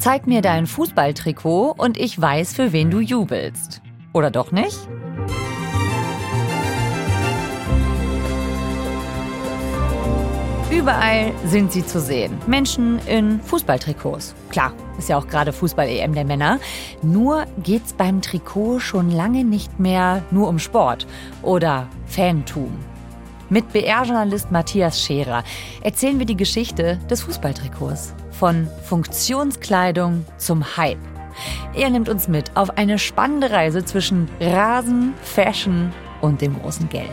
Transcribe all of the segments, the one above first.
Zeig mir dein Fußballtrikot und ich weiß, für wen du jubelst. Oder doch nicht? Überall sind sie zu sehen. Menschen in Fußballtrikots. Klar, ist ja auch gerade Fußball-EM der Männer. Nur geht's beim Trikot schon lange nicht mehr nur um Sport oder Fantum. Mit BR-Journalist Matthias Scherer erzählen wir die Geschichte des Fußballtrikots. Von Funktionskleidung zum Hype. Er nimmt uns mit auf eine spannende Reise zwischen Rasen, Fashion und dem großen Geld.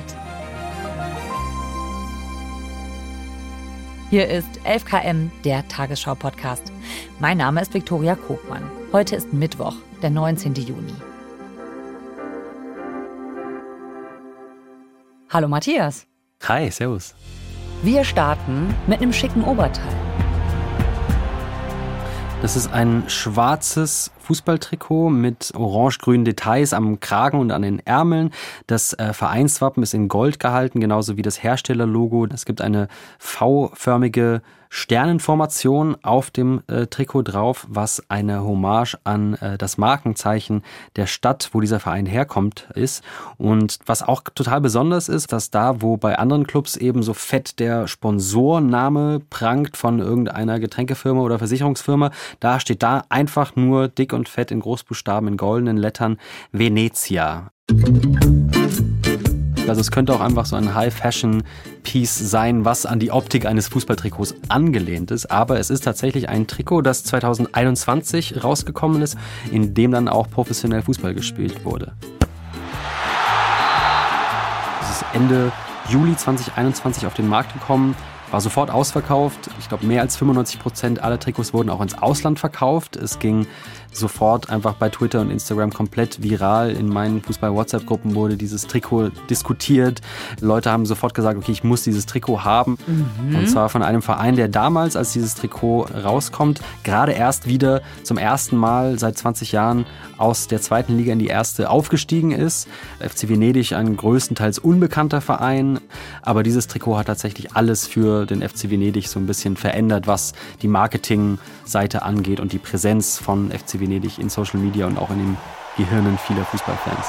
Hier ist 11KM, der Tagesschau-Podcast. Mein Name ist Viktoria Kogmann. Heute ist Mittwoch, der 19. Juni. Hallo Matthias. Hi, servus. Wir starten mit einem schicken Oberteil. Das ist ein schwarzes Fußballtrikot mit orange-grünen Details am Kragen und an den Ärmeln. Das Vereinswappen ist in Gold gehalten, genauso wie das Herstellerlogo. Es gibt eine V-förmige Sternenformation auf dem Trikot drauf, was eine Hommage an das Markenzeichen der Stadt, wo dieser Verein herkommt, ist. Und was auch total besonders ist, dass da, wo bei anderen Clubs eben so fett der Sponsorname prangt von irgendeiner Getränkefirma oder Versicherungsfirma, da steht da einfach nur dick und fett in Großbuchstaben in goldenen Lettern Venezia. Also es könnte auch einfach so ein High-Fashion-Piece sein, was an die Optik eines Fußballtrikots angelehnt ist. Aber es ist tatsächlich ein Trikot, das 2021 rausgekommen ist, in dem dann auch professionell Fußball gespielt wurde. Es ist Ende Juli 2021 auf den Markt gekommen, war sofort ausverkauft. Ich glaube, mehr als 95% aller Trikots wurden auch ins Ausland verkauft. Es ging sofort einfach bei Twitter und Instagram komplett viral. In meinen Fußball-WhatsApp-Gruppen wurde dieses Trikot diskutiert. Leute haben sofort gesagt, okay, ich muss dieses Trikot haben. Und zwar von einem Verein, der damals, als dieses Trikot rauskommt, gerade erst wieder zum ersten Mal seit 20 Jahren aus der zweiten Liga in die erste aufgestiegen ist. FC Venedig, ein größtenteils unbekannter Verein. Aber dieses Trikot hat tatsächlich alles für den FC Venedig so ein bisschen verändert, was die Marketingseite angeht und die Präsenz von FC Venedig in Social Media und auch in den Gehirnen vieler Fußballfans.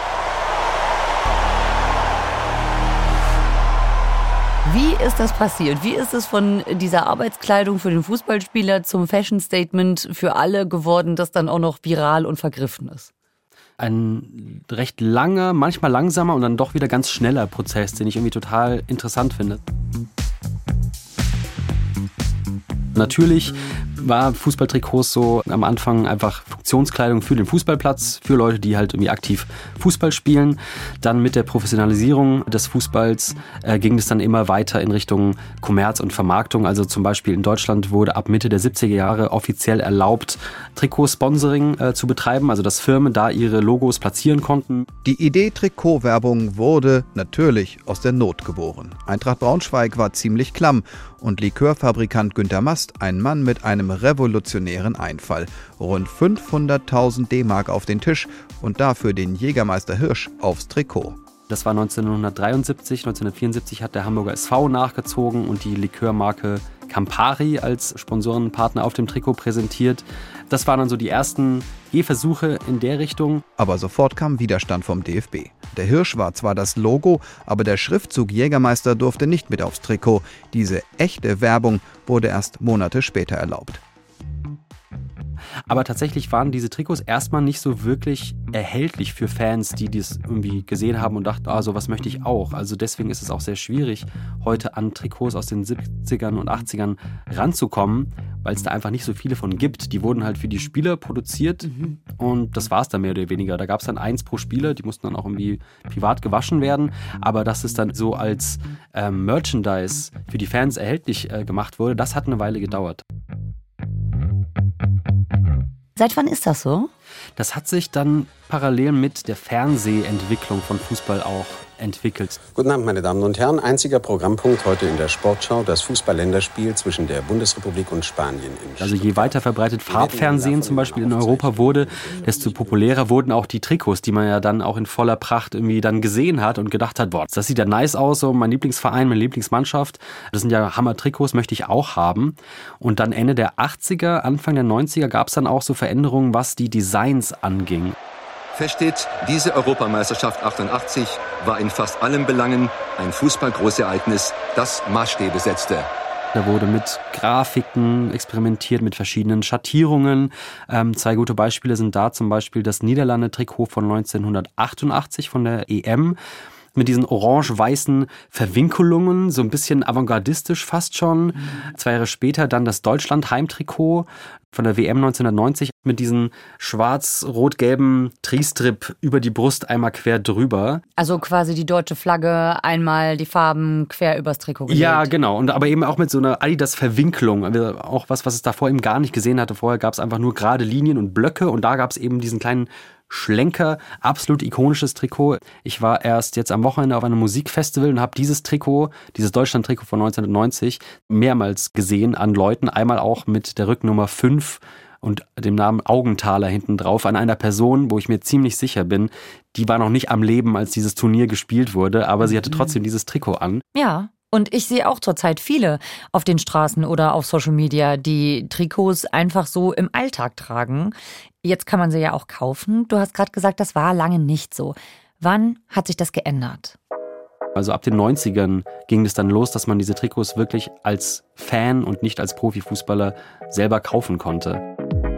Wie ist das passiert? Wie ist es von dieser Arbeitskleidung für den Fußballspieler zum Fashion-Statement für alle geworden, das dann auch noch viral und vergriffen ist? Ein recht langer, manchmal langsamer und dann doch wieder ganz schneller Prozess, den ich irgendwie total interessant finde. Natürlich war Fußballtrikots so am Anfang einfach Funktionskleidung für den Fußballplatz, für Leute, die halt irgendwie aktiv Fußball spielen. Dann mit der Professionalisierung des Fußballs ging es dann immer weiter in Richtung Kommerz und Vermarktung. Also zum Beispiel in Deutschland wurde ab Mitte der 70er Jahre offiziell erlaubt, Trikotsponsoring zu betreiben, also dass Firmen da ihre Logos platzieren konnten. Die Idee Trikotwerbung wurde natürlich aus der Not geboren. Eintracht Braunschweig war ziemlich klamm und Likörfabrikant Günter Mast, ein Mann mit einem revolutionären Einfall. Rund 500.000 D-Mark auf den Tisch und dafür den Jägermeister Hirsch aufs Trikot. Das war 1973, 1974 hat der Hamburger SV nachgezogen und die Likörmarke Campari als Sponsorenpartner auf dem Trikot präsentiert. Das waren dann so die ersten Gehversuche in der Richtung. Aber sofort kam Widerstand vom DFB. Der Hirsch war zwar das Logo, aber der Schriftzug Jägermeister durfte nicht mit aufs Trikot. Diese echte Werbung wurde erst Monate später erlaubt. Aber tatsächlich waren diese Trikots erstmal nicht so wirklich erhältlich für Fans, die das irgendwie gesehen haben und dachten, sowas möchte ich auch. Also deswegen ist es auch sehr schwierig, heute an Trikots aus den 70ern und 80ern ranzukommen, weil es da einfach nicht so viele von gibt. Die wurden halt für die Spieler produziert und das war es dann mehr oder weniger. Da gab es dann 1 pro Spieler, die mussten dann auch irgendwie privat gewaschen werden. Aber dass es dann so als Merchandise für die Fans erhältlich gemacht wurde, das hat eine Weile gedauert. Seit wann ist das so? Das hat sich dann parallel mit der Fernsehentwicklung von Fußball auch entwickelt. Guten Abend, meine Damen und Herren. Einziger Programmpunkt heute in der Sportschau, das Fußball-Länderspiel zwischen der Bundesrepublik und Spanien. Also je weiter verbreitet Farbfernsehen zum Beispiel in Europa wurde, desto populärer wurden auch die Trikots, die man ja dann auch in voller Pracht irgendwie dann gesehen hat und gedacht hat, boah, das sieht ja nice aus, so mein Lieblingsverein, meine Lieblingsmannschaft. Das sind ja Hammer-Trikots, möchte ich auch haben. Und dann Ende der 80er, Anfang der 90er gab es dann auch so Veränderungen, was die Designs anging. Fest steht, diese Europameisterschaft 88 war in fast allen Belangen ein Fußball-Großereignis, das Maßstäbe setzte. Da wurde mit Grafiken experimentiert, mit verschiedenen Schattierungen. 2 gute Beispiele sind da zum Beispiel das Niederlande-Trikot von 1988 von der EM. Mit diesen orange-weißen Verwinkelungen, so ein bisschen avantgardistisch fast schon. 2 Jahre später dann das Deutschland-Heimtrikot von der WM 1990 mit diesen schwarz-rot-gelben Tri-Strip über die Brust einmal quer drüber. Also quasi die deutsche Flagge, einmal die Farben quer übers Trikot gelegt. Ja, genau. Und aber eben auch mit so einer Adidas-Verwinklung. Also auch was es davor eben gar nicht gesehen hatte. Vorher gab es einfach nur gerade Linien und Blöcke und da gab es eben diesen kleinen Schlenker, absolut ikonisches Trikot. Ich war erst jetzt am Wochenende auf einem Musikfestival und habe dieses Trikot, dieses Deutschland-Trikot von 1990 mehrmals gesehen an Leuten. Einmal auch mit der Rücknummer 5 und dem Namen Augenthaler hinten drauf an einer Person, wo ich mir ziemlich sicher bin, die war noch nicht am Leben, als dieses Turnier gespielt wurde, aber sie hatte trotzdem dieses Trikot an. Ja. Und ich sehe auch zurzeit viele auf den Straßen oder auf Social Media, die Trikots einfach so im Alltag tragen. Jetzt kann man sie ja auch kaufen. Du hast gerade gesagt, das war lange nicht so. Wann hat sich das geändert? Also ab den 90ern ging es dann los, dass man diese Trikots wirklich als Fan und nicht als Profifußballer selber kaufen konnte.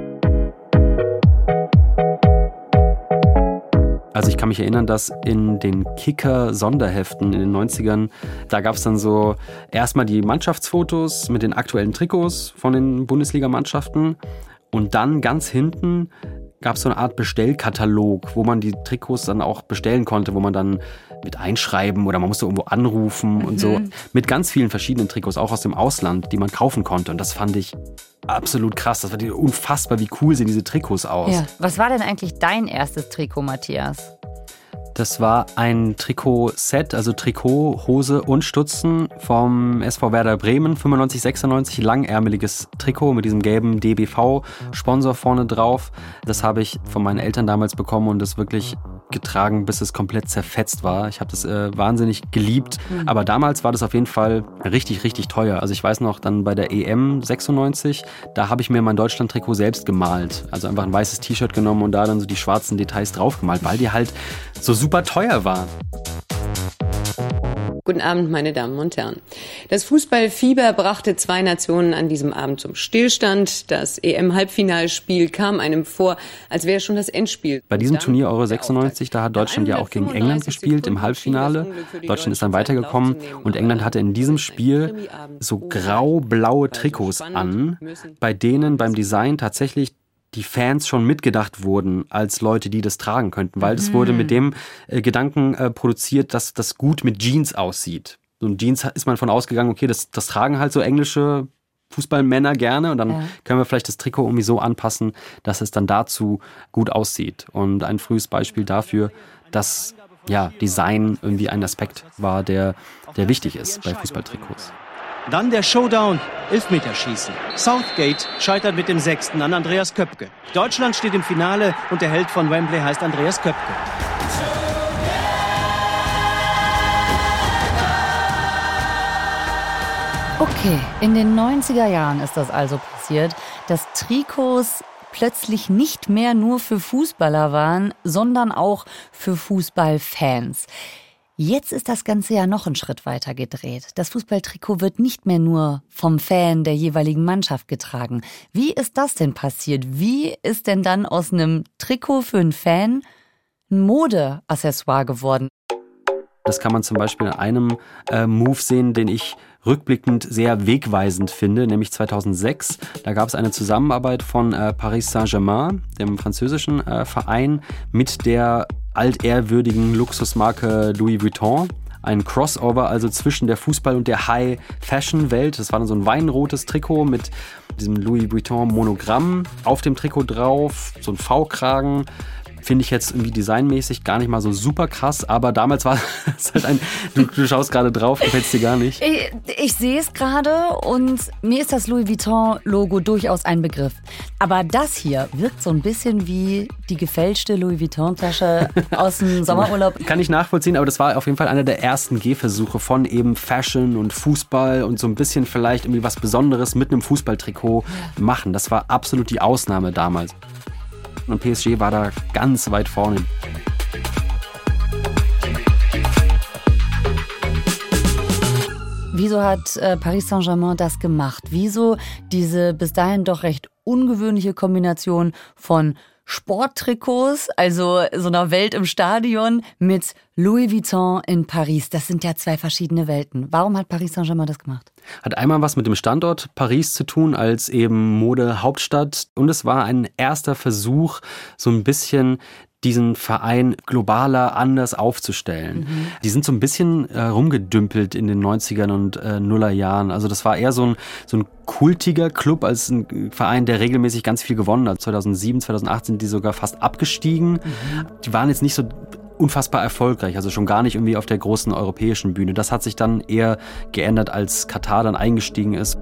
Also ich kann mich erinnern, dass in den Kicker-Sonderheften in den 90ern, da gab es dann so erstmal die Mannschaftsfotos mit den aktuellen Trikots von den Bundesligamannschaften und dann ganz hinten gab es so eine Art Bestellkatalog, wo man die Trikots dann auch bestellen konnte, wo man dann mit einschreiben oder man musste irgendwo anrufen und so. Mit ganz vielen verschiedenen Trikots, auch aus dem Ausland, die man kaufen konnte. Und das fand ich absolut krass. Das war unfassbar, wie cool sehen diese Trikots aus. Ja. Was war denn eigentlich dein erstes Trikot, Matthias? Das war ein Trikot-Set, also Trikot, Hose und Stutzen vom SV Werder Bremen, 95-96, langärmeliges Trikot mit diesem gelben DBV-Sponsor vorne drauf. Das habe ich von meinen Eltern damals bekommen und das wirklich getragen, bis es komplett zerfetzt war. Ich habe das wahnsinnig geliebt, aber damals war das auf jeden Fall richtig, richtig teuer. Also ich weiß noch, dann bei der EM 96, da habe ich mir mein Deutschland-Trikot selbst gemalt. Also einfach ein weißes T-Shirt genommen und da dann so die schwarzen Details drauf gemalt, weil die halt so super teuer waren. Guten Abend, meine Damen und Herren. Das Fußballfieber brachte 2 Nationen an diesem Abend zum Stillstand. Das EM-Halbfinalspiel kam einem vor, als wäre schon das Endspiel. Bei diesem Turnier Euro 96, da hat Deutschland ja auch gegen England gespielt im Halbfinale. Deutschland ist dann weitergekommen und England hatte in diesem Spiel so grau-blaue Trikots an, bei denen beim Design tatsächlich die Fans schon mitgedacht wurden als Leute, die das tragen könnten, weil das wurde mit dem Gedanken produziert, dass das gut mit Jeans aussieht. So ein Jeans ist man von ausgegangen, okay, das tragen halt so englische Fußballmänner gerne und dann können wir vielleicht das Trikot irgendwie so anpassen, dass es dann dazu gut aussieht. Und ein frühes Beispiel dafür, dass Design irgendwie ein Aspekt war, der wichtig ist bei Fußballtrikots. Dann der Showdown, Elfmeterschießen. Southgate scheitert mit dem 6. an Andreas Köpke. Deutschland steht im Finale und der Held von Wembley heißt Andreas Köpke. Okay, in den 90er Jahren ist das also passiert, dass Trikots plötzlich nicht mehr nur für Fußballer waren, sondern auch für Fußballfans. Jetzt ist das Ganze ja noch einen Schritt weiter gedreht. Das Fußballtrikot wird nicht mehr nur vom Fan der jeweiligen Mannschaft getragen. Wie ist das denn passiert? Wie ist denn dann aus einem Trikot für einen Fan ein Modeaccessoire geworden? Das kann man zum Beispiel in einem Move sehen, den ich rückblickend sehr wegweisend finde, nämlich 2006. Da gab es eine Zusammenarbeit von Paris Saint-Germain, dem französischen Verein, mit der altehrwürdigen Luxusmarke Louis Vuitton. Ein Crossover also zwischen der Fußball- und der High-Fashion-Welt. Das war dann so ein weinrotes Trikot mit diesem Louis Vuitton-Monogramm auf dem Trikot drauf, so ein V-Kragen. Finde ich jetzt irgendwie designmäßig gar nicht mal so super krass, aber damals war es halt du schaust gerade drauf, gefällt es dir gar nicht? Ich sehe es gerade und mir ist das Louis Vuitton-Logo durchaus ein Begriff. Aber das hier wirkt so ein bisschen wie die gefälschte Louis Vuitton-Tasche aus dem Sommerurlaub. Kann ich nachvollziehen, aber das war auf jeden Fall einer der ersten Gehversuche von eben Fashion und Fußball und so ein bisschen vielleicht irgendwie was Besonderes mit einem Fußballtrikot machen. Das war absolut die Ausnahme damals. Und PSG war da ganz weit vorne. Wieso hat Paris Saint-Germain das gemacht? Wieso diese bis dahin doch recht ungewöhnliche Kombination von Sporttrikots, also so einer Welt im Stadion, mit Louis Vuitton in Paris? Das sind ja zwei verschiedene Welten. Warum hat Paris Saint-Germain das gemacht? Hat einmal was mit dem Standort Paris zu tun als eben Modehauptstadt und es war ein erster Versuch, so ein bisschen diesen Verein globaler anders aufzustellen. Die sind so ein bisschen rumgedümpelt in den 90ern und Nullerjahren. Also das war eher so ein kultiger Club als ein Verein, der regelmäßig ganz viel gewonnen hat. 2007, 2008 sind die sogar fast abgestiegen. Die waren jetzt nicht so unfassbar erfolgreich, also schon gar nicht irgendwie auf der großen europäischen Bühne. Das hat sich dann eher geändert, als Katar dann eingestiegen ist.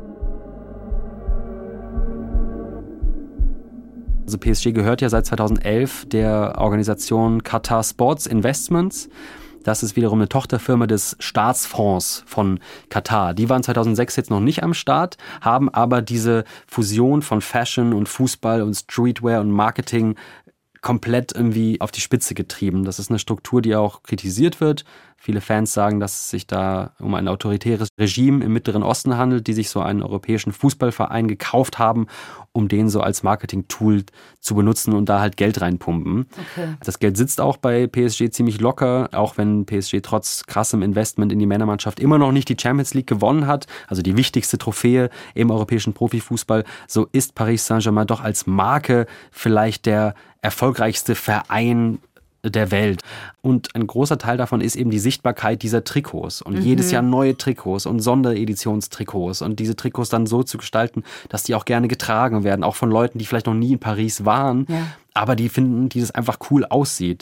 Also PSG gehört ja seit 2011 der Organisation Qatar Sports Investments. Das ist wiederum eine Tochterfirma des Staatsfonds von Katar. Die waren 2006 jetzt noch nicht am Start, haben aber diese Fusion von Fashion und Fußball und Streetwear und Marketing komplett irgendwie auf die Spitze getrieben. Das ist eine Struktur, die auch kritisiert wird. Viele Fans sagen, dass es sich da um ein autoritäres Regime im Mittleren Osten handelt, die sich so einen europäischen Fußballverein gekauft haben, um den so als Marketing-Tool zu benutzen und da halt Geld reinpumpen. Okay. Das Geld sitzt auch bei PSG ziemlich locker, auch wenn PSG trotz krassem Investment in die Männermannschaft immer noch nicht die Champions League gewonnen hat, also die wichtigste Trophäe im europäischen Profifußball. So ist Paris Saint-Germain doch als Marke vielleicht der erfolgreichste Verein der Welt. Und ein großer Teil davon ist eben die Sichtbarkeit dieser Trikots und jedes Jahr neue Trikots und Sonderedititionstrikots und diese Trikots dann so zu gestalten, dass die auch gerne getragen werden, auch von Leuten, die vielleicht noch nie in Paris waren, aber die finden, die das einfach cool aussieht.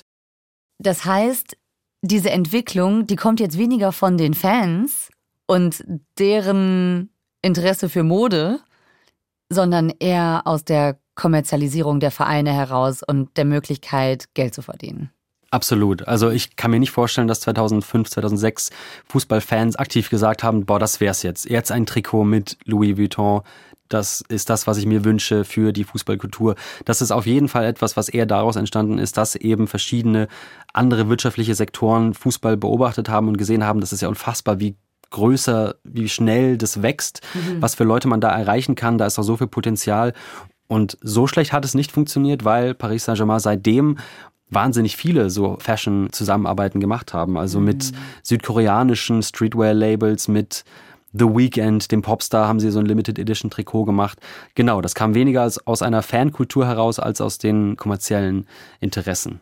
Das heißt, diese Entwicklung, die kommt jetzt weniger von den Fans und deren Interesse für Mode, sondern eher aus der Kommerzialisierung der Vereine heraus und der Möglichkeit, Geld zu verdienen. Absolut. Also ich kann mir nicht vorstellen, dass 2005, 2006 Fußballfans aktiv gesagt haben, boah, das wär's jetzt. Jetzt ein Trikot mit Louis Vuitton. Das ist das, was ich mir wünsche für die Fußballkultur. Das ist auf jeden Fall etwas, was eher daraus entstanden ist, dass eben verschiedene andere wirtschaftliche Sektoren Fußball beobachtet haben und gesehen haben, das ist ja unfassbar, wie größer, wie schnell das wächst, was für Leute man da erreichen kann. Da ist doch so viel Potenzial. Und so schlecht hat es nicht funktioniert, weil Paris Saint-Germain seitdem wahnsinnig viele so Fashion-Zusammenarbeiten gemacht haben. Also mit südkoreanischen Streetwear-Labels, mit The Weeknd, dem Popstar, haben sie so ein Limited-Edition-Trikot gemacht. Genau, das kam weniger aus einer Fankultur heraus, als aus den kommerziellen Interessen.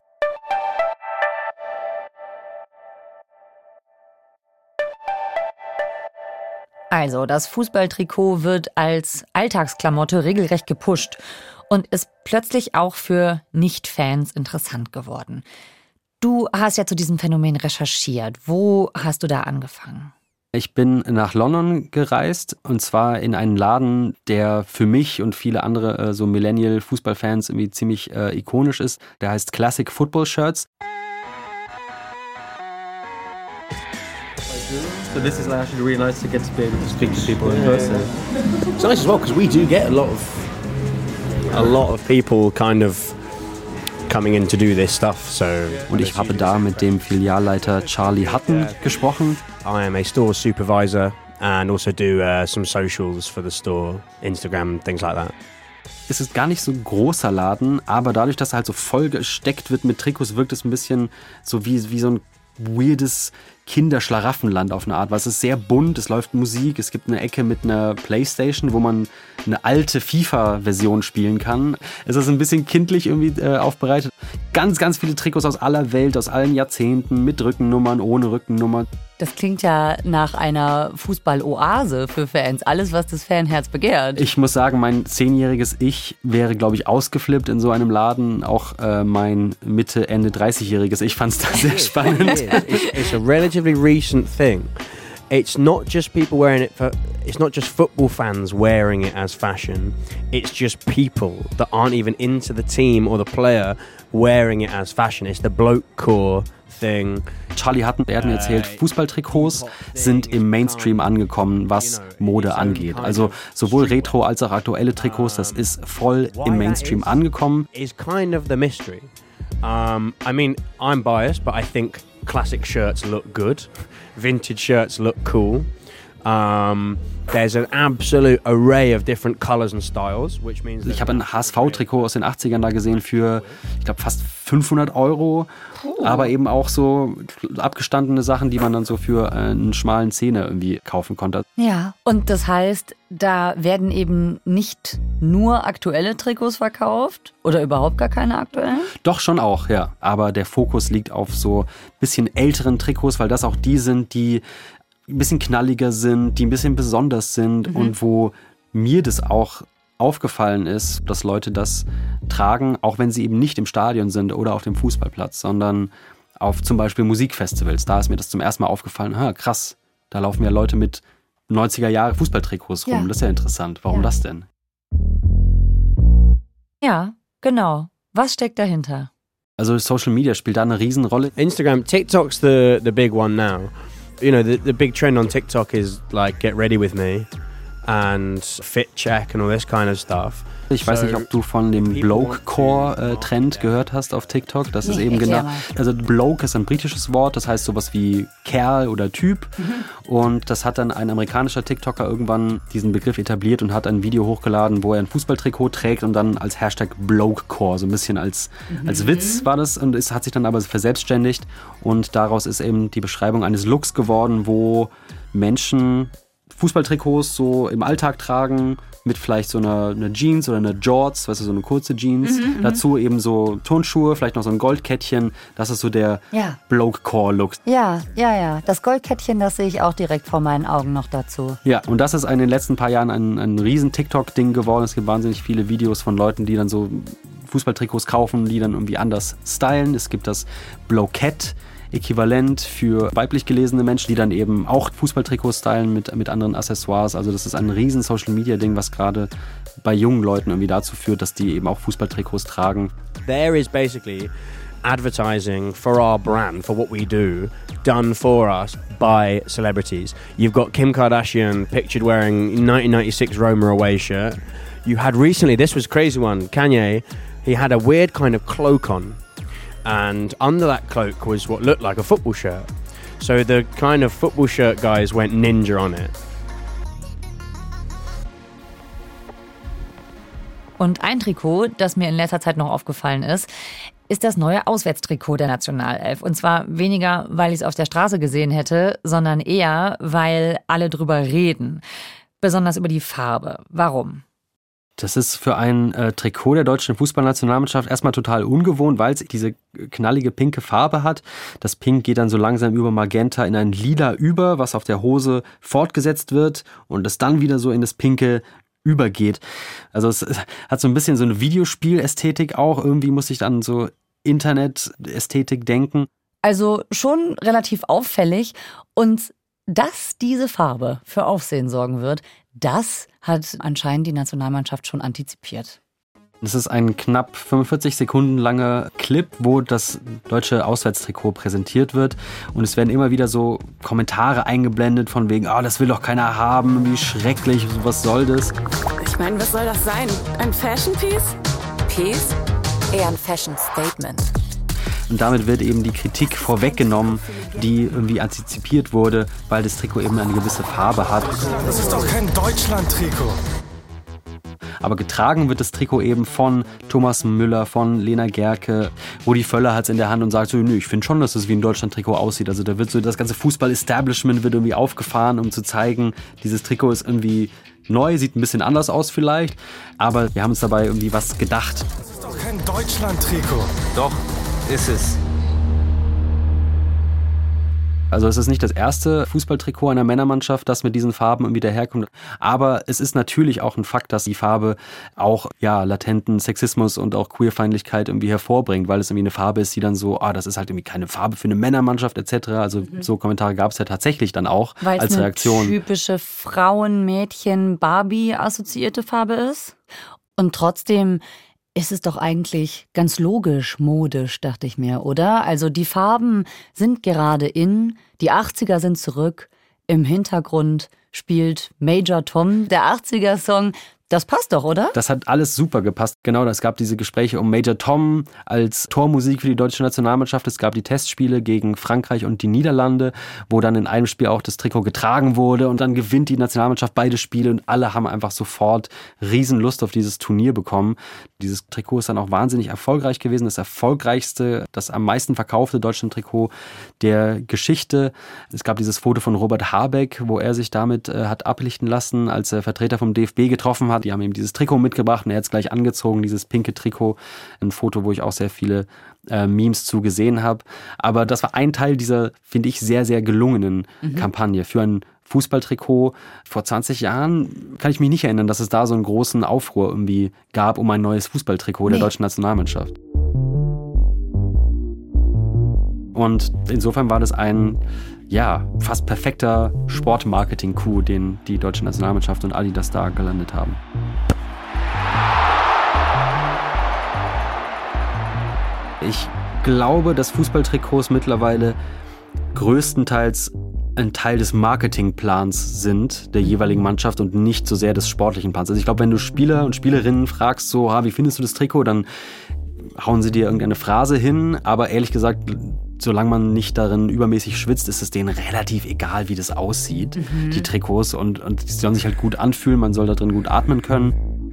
Also, das Fußballtrikot wird als Alltagsklamotte regelrecht gepusht und ist plötzlich auch für Nicht-Fans interessant geworden. Du hast ja zu diesem Phänomen recherchiert. Wo hast du da angefangen? Ich bin nach London gereist und zwar in einen Laden, der für mich und viele andere so Millennial-Fußballfans irgendwie ziemlich ikonisch ist. Der heißt Classic Football Shirts. So this is actually really nice to get to be able to speak to people in person. It's nice as well because we do get a lot of people kind of coming in to do this stuff. So und ich habe da mit dem Filialleiter Charlie Hutton gesprochen. I am a store supervisor and also do some socials for the store, Instagram, things like that. Es ist gar nicht so ein großer Laden, aber dadurch, dass er halt so voll gesteckt wird mit Trikots, wirkt es ein bisschen so wie so ein weirdes Kinderschlaraffenland auf eine Art, weil es ist sehr bunt, es läuft Musik, es gibt eine Ecke mit einer Playstation, wo man eine alte FIFA-Version spielen kann. Es ist ein bisschen kindlich irgendwie aufbereitet. Ganz, ganz viele Trikots aus aller Welt, aus allen Jahrzehnten, mit Rückennummern, ohne Rückennummer. Das klingt ja nach einer Fußball-Oase für Fans. Alles, was das Fanherz begehrt. Ich muss sagen, mein 10-jähriges Ich wäre, glaube ich, ausgeflippt in so einem Laden. Auch mein Mitte-, Ende 30-jähriges Ich fand es da sehr spannend. It's a relatively recent thing. It's not just people wearing it it's not just football fans wearing it as fashion. It's just people that aren't even into the team or the player wearing it as fashion. It's the bloke core thing. Charlie Hutton, er hat mir erzählt, Fußballtrikots sind im Mainstream angekommen, was Mode angeht. Also sowohl Retro als auch aktuelle Trikots, das ist voll im Mainstream angekommen. Is kind of the mystery. I mean, I'm biased, but I think classic shirts look good. Vintage shirts look cool. There's an absolute array of different colors and styles, which means ich habe ein HSV-Trikot aus den 80ern da gesehen für, ich glaube, fast 500 €. Aber eben auch so abgestandene Sachen, die man dann so für einen schmalen Zehner irgendwie kaufen konnte. Ja, und das heißt, da werden eben nicht nur aktuelle Trikots verkauft oder überhaupt gar keine aktuellen? Doch, schon auch, ja. Aber der Fokus liegt auf so ein bisschen älteren Trikots, weil das auch die sind, die ein bisschen knalliger sind, die ein bisschen besonders sind und wo mir das auch aufgefallen ist, dass Leute das tragen, auch wenn sie eben nicht im Stadion sind oder auf dem Fußballplatz, sondern auf zum Beispiel Musikfestivals. Da ist mir das zum ersten Mal aufgefallen, krass, da laufen ja Leute mit 90er-Jahre Fußballtrikots rum. Ja. Das ist ja interessant. Warum das denn? Ja, genau. Was steckt dahinter? Also Social Media spielt da eine Riesenrolle. Instagram, TikTok's the big one now. You know, the big trend on TikTok is like get ready with me and fit check and all this kind of stuff. Ich weiß nicht, ob du von dem Bloke-Core-Trend gehört hast auf TikTok. Das ist eben genau. Also Bloke ist ein britisches Wort, das heißt sowas wie Kerl oder Typ. Und das hat dann ein amerikanischer TikToker irgendwann diesen Begriff etabliert und hat ein Video hochgeladen, wo er ein Fußballtrikot trägt und dann als Hashtag Bloke-Core, so ein bisschen als Witz war das. Und es hat sich dann aber verselbstständigt. Und daraus ist eben die Beschreibung eines Looks geworden, wo Menschen Fußballtrikots so im Alltag tragen, mit vielleicht so einer Jeans oder einer Jorts, weißt du, so eine kurze Jeans. Dazu eben so Turnschuhe, vielleicht noch so ein Goldkettchen. Das ist so der Bloke-Core-Look. Ja. Das Goldkettchen, das sehe ich auch direkt vor meinen Augen noch dazu. Ja, und das ist in den letzten paar Jahren ein riesen TikTok-Ding geworden. Es gibt wahnsinnig viele Videos von Leuten, die dann so Fußballtrikots kaufen, die dann irgendwie anders stylen. Es gibt das Blokett. Äquivalent für weiblich gelesene Menschen, die dann eben auch Fußballtrikots stylen mit anderen Accessoires. Also das ist ein riesen Social-Media-Ding, was gerade bei jungen Leuten irgendwie dazu führt, dass die eben auch Fußballtrikots tragen. There is basically advertising for our brand, for what we do, done for us by celebrities. You've got Kim Kardashian pictured wearing 1996 Roma away shirt. You had recently, this was a crazy one, Kanye, he had a weird kind of cloak on. And under that cloak was what looked like a football shirt. So the kind of football shirt guys went ninja on it. Und ein Trikot, das mir in letzter Zeit noch aufgefallen ist das neue Auswärtstrikot der Nationalelf. Und zwar weniger, weil ich es auf der Straße gesehen hätte, sondern eher, weil alle drüber reden. Besonders über die Farbe. Warum? Das ist für ein Trikot der deutschen Fußballnationalmannschaft erstmal total ungewohnt, weil es diese knallige pinke Farbe hat. Das Pink geht dann so langsam über Magenta in ein Lila über, was auf der Hose fortgesetzt wird und es dann wieder so in das Pinke übergeht. Also es hat so ein bisschen so eine Videospielästhetik auch. Irgendwie muss ich dann so Internet-Ästhetik denken. Also schon relativ auffällig. Und dass diese Farbe für Aufsehen sorgen wird, das hat anscheinend die Nationalmannschaft schon antizipiert. Das ist ein knapp 45 Sekunden langer Clip, wo das deutsche Auswärtstrikot präsentiert wird. Und es werden immer wieder so Kommentare eingeblendet von wegen, das will doch keiner haben, wie schrecklich, was soll das? Ich meine, was soll das sein? Ein Fashion-Piece? Piece? Eher ein Fashion-Statement. Und damit wird eben die Kritik vorweggenommen, die irgendwie antizipiert wurde, weil das Trikot eben eine gewisse Farbe hat. Das ist doch kein Deutschland-Trikot. Aber getragen wird das Trikot eben von Thomas Müller, von Lena Gerke. Rudi Völler hat es in der Hand und sagt so, nö, ich finde schon, dass es wie ein Deutschland-Trikot aussieht. Also da wird so das ganze Fußball-Establishment wird irgendwie aufgefahren, um zu zeigen, dieses Trikot ist irgendwie neu, sieht ein bisschen anders aus vielleicht. Aber wir haben uns dabei irgendwie was gedacht. Das ist doch kein Deutschland-Trikot. Doch, ist es. Also es ist nicht das erste Fußballtrikot einer Männermannschaft, das mit diesen Farben irgendwie daherkommt. Aber es ist natürlich auch ein Fakt, dass die Farbe auch latenten Sexismus und auch Queerfeindlichkeit irgendwie hervorbringt, weil es irgendwie eine Farbe ist, die dann so, das ist halt irgendwie keine Farbe für eine Männermannschaft etc. Also so Kommentare gab es ja tatsächlich dann auch weil als Reaktion. Weil es eine typische Frauen-Mädchen-Barbie-assoziierte Farbe ist. Und trotzdem ist es doch eigentlich ganz logisch, modisch, dachte ich mir, oder? Also die Farben sind gerade in, die 80er sind zurück, im Hintergrund spielt Major Tom, der 80er-Song. Das passt doch, oder? Das hat alles super gepasst. Genau, es gab diese Gespräche um Major Tom als Tormusik für die deutsche Nationalmannschaft. Es gab die Testspiele gegen Frankreich und die Niederlande, wo dann in einem Spiel auch das Trikot getragen wurde. Und dann gewinnt die Nationalmannschaft beide Spiele und alle haben einfach sofort Riesenlust auf dieses Turnier bekommen. Dieses Trikot ist dann auch wahnsinnig erfolgreich gewesen. Das erfolgreichste, das am meisten verkaufte Deutschland-Trikot der Geschichte. Es gab dieses Foto von Robert Habeck, wo er sich damit hat ablichten lassen, als er Vertreter vom DFB getroffen hat. Die haben ihm dieses Trikot mitgebracht und er hat es gleich angezogen, dieses pinke Trikot. Ein Foto, wo ich auch sehr viele Memes zu gesehen habe. Aber das war ein Teil dieser, finde ich, sehr, sehr gelungenen Kampagne für ein Fußballtrikot. Vor 20 Jahren kann ich mich nicht erinnern, dass es da so einen großen Aufruhr irgendwie gab um ein neues Fußballtrikot der deutschen Nationalmannschaft. Und insofern war das ein fast perfekter Sportmarketing-Coup, den die deutsche Nationalmannschaft und Adidas da gelandet haben. Ich glaube, dass Fußballtrikots mittlerweile größtenteils ein Teil des Marketingplans sind der jeweiligen Mannschaft und nicht so sehr des sportlichen Plans. Also ich glaube, wenn du Spieler und Spielerinnen fragst, so, wie findest du das Trikot, dann hauen sie dir irgendeine Phrase hin, aber ehrlich gesagt, solange man nicht darin übermäßig schwitzt, ist es denen relativ egal, wie das aussieht, die Trikots, und die sollen sich halt gut anfühlen, man soll da drin gut atmen können.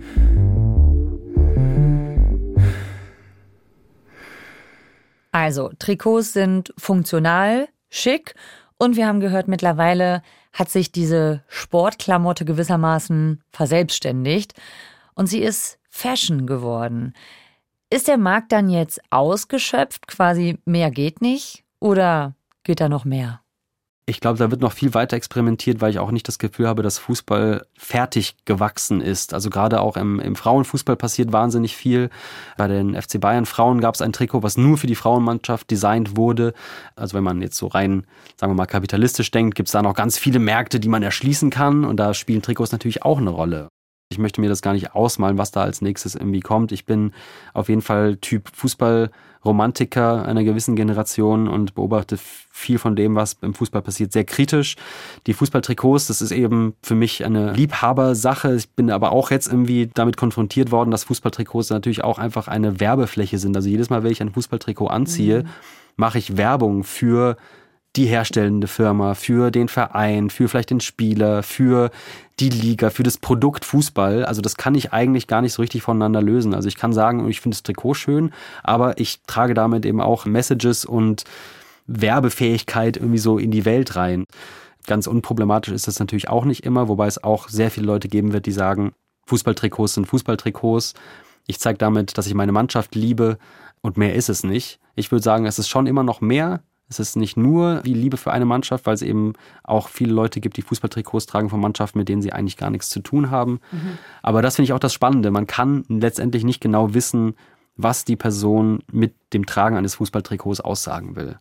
Also, Trikots sind funktional, schick und wir haben gehört, mittlerweile hat sich diese Sportklamotte gewissermaßen verselbstständigt und sie ist Fashion geworden. Ist der Markt dann jetzt ausgeschöpft, quasi mehr geht nicht, oder geht da noch mehr? Ich glaube, da wird noch viel weiter experimentiert, weil ich auch nicht das Gefühl habe, dass Fußball fertig gewachsen ist. Also gerade auch im Frauenfußball passiert wahnsinnig viel. Bei den FC Bayern Frauen gab es ein Trikot, was nur für die Frauenmannschaft designt wurde. Also wenn man jetzt so rein, sagen wir mal, kapitalistisch denkt, gibt es da noch ganz viele Märkte, die man erschließen kann. Und da spielen Trikots natürlich auch eine Rolle. Ich möchte mir das gar nicht ausmalen, was da als nächstes irgendwie kommt. Ich bin auf jeden Fall Typ Fußballromantiker einer gewissen Generation und beobachte viel von dem, was im Fußball passiert, sehr kritisch. Die Fußballtrikots, das ist eben für mich eine Liebhabersache. Ich bin aber auch jetzt irgendwie damit konfrontiert worden, dass Fußballtrikots natürlich auch einfach eine Werbefläche sind. Also jedes Mal, wenn ich ein Fußballtrikot anziehe, mache ich Werbung für die herstellende Firma, für den Verein, für vielleicht den Spieler, für die Liga, für das Produkt Fußball. Also das kann ich eigentlich gar nicht so richtig voneinander lösen. Also ich kann sagen, ich finde das Trikot schön, aber ich trage damit eben auch Messages und Werbefähigkeit irgendwie so in die Welt rein. Ganz unproblematisch ist das natürlich auch nicht immer, wobei es auch sehr viele Leute geben wird, die sagen, Fußballtrikots sind Fußballtrikots. Ich zeige damit, dass ich meine Mannschaft liebe und mehr ist es nicht. Ich würde sagen, es ist schon immer noch mehr. Es ist nicht nur die Liebe für eine Mannschaft, weil es eben auch viele Leute gibt, die Fußballtrikots tragen von Mannschaften, mit denen sie eigentlich gar nichts zu tun haben. Aber das finde ich auch das Spannende. Man kann letztendlich nicht genau wissen, was die Person mit dem Tragen eines Fußballtrikots aussagen will.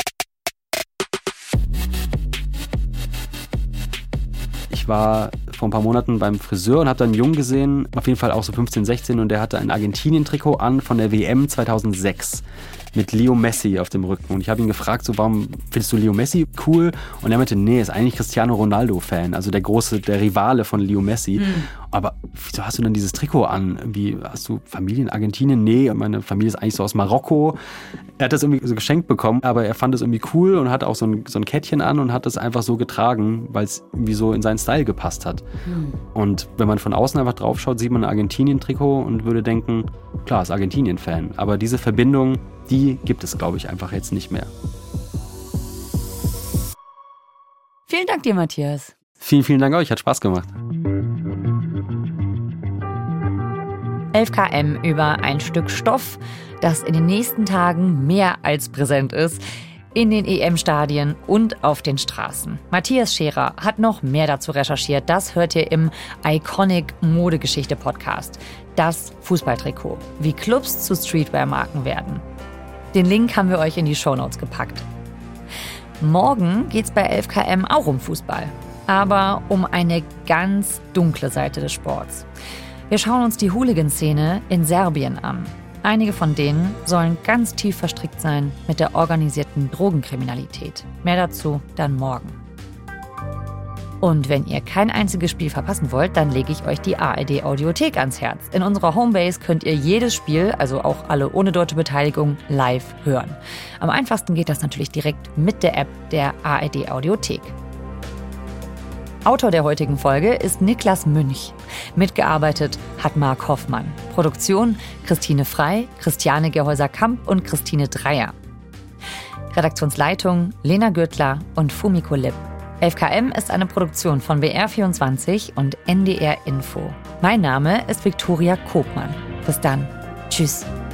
Ich war vor ein paar Monaten beim Friseur und habe da einen Jungen gesehen, auf jeden Fall auch so 15, 16, und der hatte ein Argentinien-Trikot an von der WM 2006. mit Leo Messi auf dem Rücken. Und ich habe ihn gefragt, so, warum findest du Leo Messi cool? Und er meinte, nee, ist eigentlich Cristiano Ronaldo-Fan, also der Rivale von Leo Messi. Aber wieso hast du denn dieses Trikot an? Irgendwie, hast du Familie in Argentinien? Nee, meine Familie ist eigentlich so aus Marokko. Er hat das irgendwie so geschenkt bekommen, aber er fand es irgendwie cool und hat auch so ein Kettchen an und hat das einfach so getragen, weil es irgendwie so in seinen Style gepasst hat. Und wenn man von außen einfach drauf schaut, sieht man ein Argentinien-Trikot und würde denken, klar, ist Argentinien-Fan. Aber diese Verbindung, die gibt es, glaube ich, einfach jetzt nicht mehr. Vielen Dank dir, Matthias. Vielen, vielen Dank euch, hat Spaß gemacht. 11 km über ein Stück Stoff, das in den nächsten Tagen mehr als präsent ist, in den EM-Stadien und auf den Straßen. Matthias Scherer hat noch mehr dazu recherchiert. Das hört ihr im Iconic Modegeschichte-Podcast. Das Fußballtrikot. Wie Clubs zu Streetwear-Marken werden. Den Link haben wir euch in die Shownotes gepackt. Morgen geht's bei 11 km auch um Fußball. Aber um eine ganz dunkle Seite des Sports. Wir schauen uns die Hooligan-Szene in Serbien an. Einige von denen sollen ganz tief verstrickt sein mit der organisierten Drogenkriminalität. Mehr dazu dann morgen. Und wenn ihr kein einziges Spiel verpassen wollt, dann lege ich euch die ARD Audiothek ans Herz. In unserer Homebase könnt ihr jedes Spiel, also auch alle ohne deutsche Beteiligung, live hören. Am einfachsten geht das natürlich direkt mit der App der ARD Audiothek. Autor der heutigen Folge ist Niklas Münch. Mitgearbeitet hat Marc Hoffmann. Produktion Christine Frey, Christiane Gerhäuser-Kamp und Christine Dreier. Redaktionsleitung Lena Gürtler und Fumiko Lipp. 11 km ist eine Produktion von BR24 und NDR Info. Mein Name ist Viktoria Kobmann. Bis dann. Tschüss.